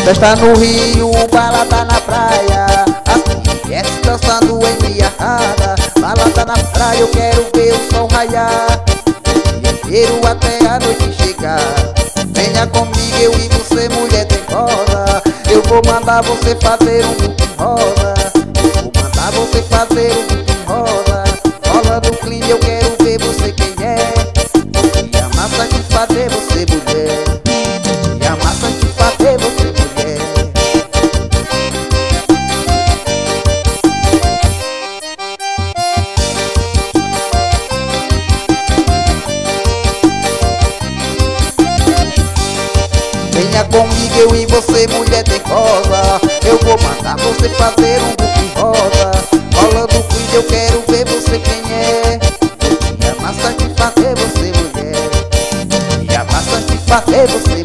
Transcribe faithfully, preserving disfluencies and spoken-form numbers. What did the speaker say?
Festa no Rio, balada na praia, as mulheres dançando embriagada. Balada na praia, eu quero ver o sol raiar, o dia inteiro até a noite chegar. Venha comigo, eu e você, mulher teimosa. Eu vou mandar você fazer um buquê rosa. Eu vou mandar você fazer um buquê rosa. Rola no clima, eu quero ver você quem é. E a massa que fazer você, mulher. E a massa que fazer você, mulher. Venha comigo, eu e você, mulher teimosa. Eu vou mandar você fazer um buquê rosa. Rola no clima, eu quero ver você quem é. E a massa que fazer você, mulher. E a massa que fazer você,